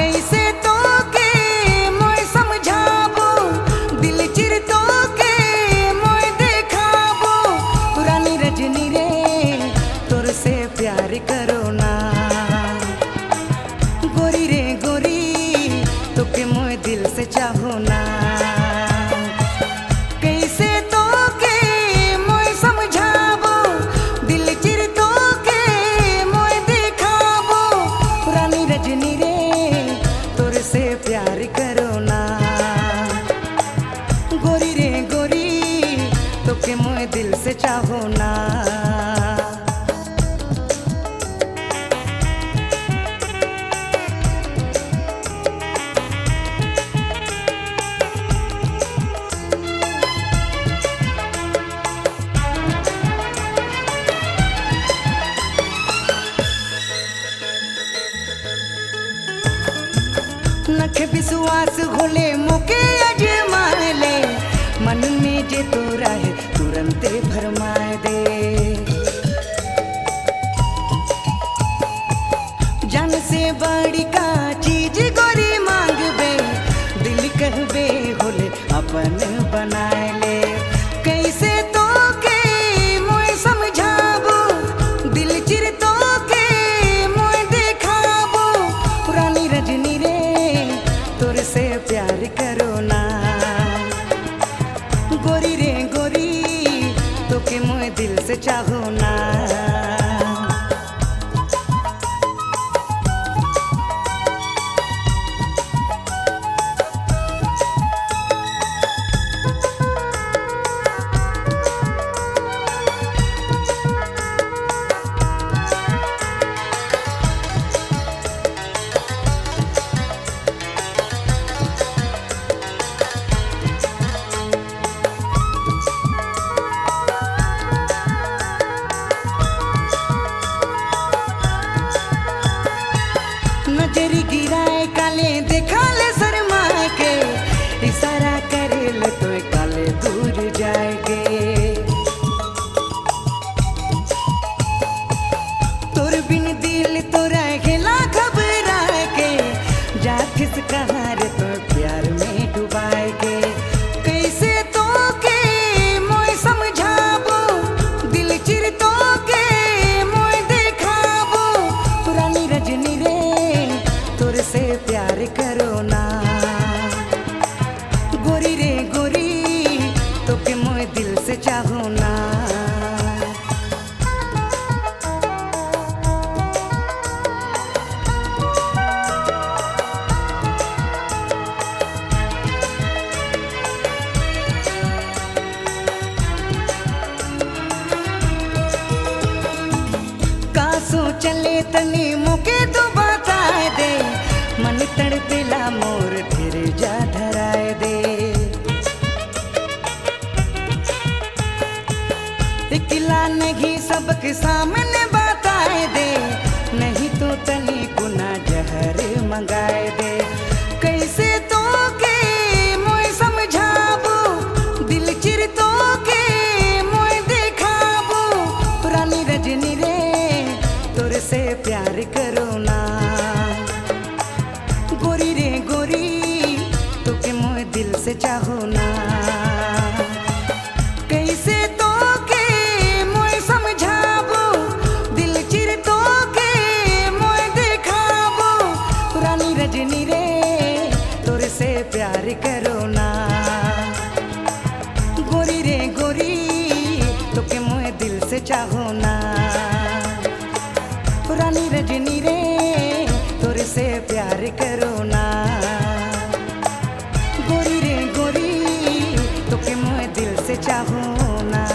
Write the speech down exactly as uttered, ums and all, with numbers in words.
कैसे तो के मोय समझाबो दिल चिर तो के मोय देखाबो पुरानी रजनी रे तोर से प्यार करो ना गोरी रे गोरी तोके मोय दिल से चाहो ना कैसे तो के मोय समझाबो दिल चिर तो के मोय देखाबो पुरानी रजनी रे तोर से प्यार करो ना गोरी रे गोरी तोके मोय दिल से चाहो ना नख विश्वास होले मोके अजमाए ले मन में जे तोरा है तुरंते भरमाए दे जान से बड़ी का चीज गोरी मांगबे दिल कहबे होले अपन बनाए ले कैसे तो के मोय समझाबो दिल चिर तो के मोय देखाबो पुरानी रजनी रे तोर से प्यार करो ना गोरी रे गोरी तोके मोय दिल से चाहो ना नजरी गिराए काले देखा ले शर्मा के इशारा करे ले तो काले दूर जाएगे तोर बिन दिल तोरा गेला घबरा के जा किस कहार तो प्यार में डुबाएगे कैसे तो के मोय समझाबो दिल चिर तो के मोय देखाबो पुरानी रजनी रे तोर से प्यार करो ना गोरी रे गोरी तोके मोय दिल से चाहो ना का सोचले तनी मोके तो बताए दे मन तड़पेला मोर फिर जा धराए दे इकला नहीं सबके सामने बताए दे नहीं तो तनी गुना जहर मंगाए दे कैसे तो के मोय समझाबो दिल चिर तो के मोय देखाबो पुरानी रजनी रे तोर से प्यार करो ना गोरी रे गोरी तोके मोय दिल से चाहो ना कैसे तो के मोय समझाबो दिल चिर तो के मोय देखाबो पुरानी रजनी रे तोर से प्यार करो ना गोरी रे गोरी तोके मोय दिल से चाहो ना पुरानी रजनी रे तोर से प्यार करो ना गोरी रे गोरी तोके मोय दिल से चाहो ना।